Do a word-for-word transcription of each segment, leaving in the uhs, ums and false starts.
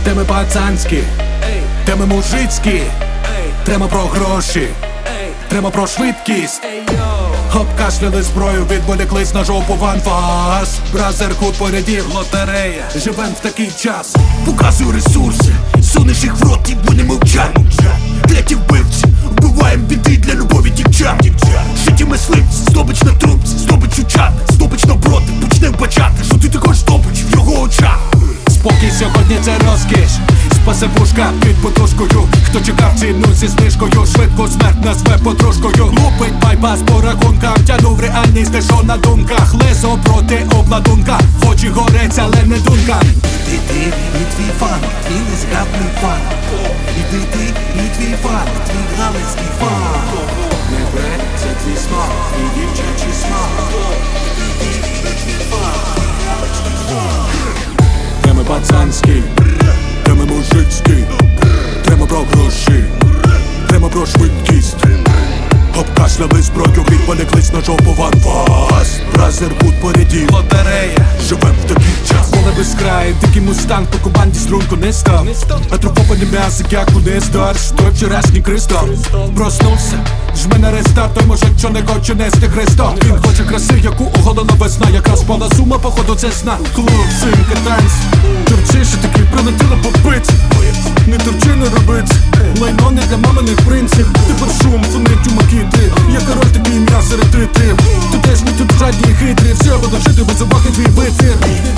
Теми пацанські, теми мужицькі, тема про гроші, тема про швидкість. Обкашляли зброю, відволіклись на жопу в анфас. Бразерхуд порядів, лотерея. Живем в такий час. Показую ресурси, сунеш їх в рот і вони мовчать. Треті вбивці, вбиваєм біди для любові дівчат. Житті мисливці, здобич на трубці, здобич у чат, здобич навпроти, почне вбачати, що ти також здобич в його очах. Спокій сьогодні це розкіш. Спасе пушка під подушкою. Хто чекав ціну зі знижкою, швидко смерть назве подружкою. Лупить байпас по рахункам, тянув реальність, те що на думках. Лезо проти обладунка, в очі горець, але не дунка. Іди ти і твій фан, твій незграбний фан. Іди ти і твій фан, твій галицький фан. Не бре, це твій смак, твій дівчачий смак. Іди ти і твій фан, твій галицький фан. Теми пацанські, теми мужицькі, тема про гроші, тема про швидкість. Обкашляли зброю, відволіклись на жопу в анфас. Бразерхуд порядів, лотерея. Живем в такий час. Поле без краю, дикий мустанг, по кубанді струнку не став. Атрофовані м'ясо, як у не старш, той вчорашній кристал. Проснувся, жме на рестарт, той мужик, що не хоче нести Христа. Він хоче краси, яку оголена весна. Якраз пала сума, походу це сна. Клуб, симка, танць. Турчиші такі прилетіли попить. Не турчи, не робить. Лайно не для маминих принців. Ти під шум, фонить у макіти. Я король, тобі ім'я серед титрів. Ти теж не тут жадні і хитрі. Все буду жити без уваги твій витір.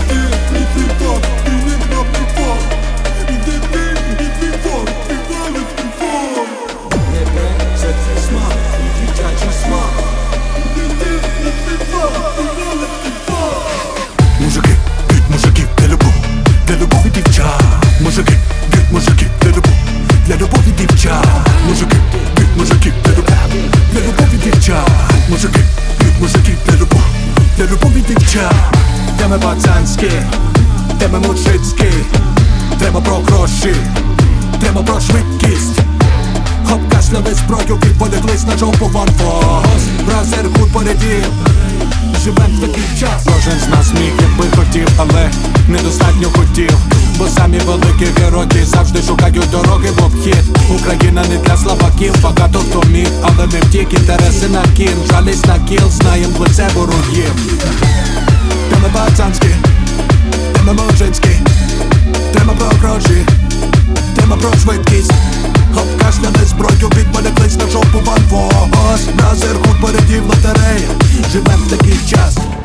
Мужики, б'ють мужиків для любов, для любові дівчат. Мужики, б'ють мужиків для любов, для любові дівчат. Мужики, б'ють мужиків для любов, для любові дівчат. Мужики, б'ють мужиків для любов, для любові дівчат. Теми пацанські, теми мужицькі, тема про гроші, тема про швидкість. Обкашляли зброю, відволіклись на жопу в анфас. Бразерхуд порядів. Живем в такий час. Кожен з нас міг, якби хотів, але недостатньо хотів. Бо самі великі герої завжди шукають дороги в обхід. Україна не для слабаків, багато хто міг, але не втік, інтереси на кін. Жалість на кіл, знаєм в лице ворогів. Теми пацанські, теми мужицькі, тема про гроші, тема про швидкість. Обкашляли зброю, відволіклись на жопу в анфас. Бразерхуд порядів, лотерея. Живем в такий час.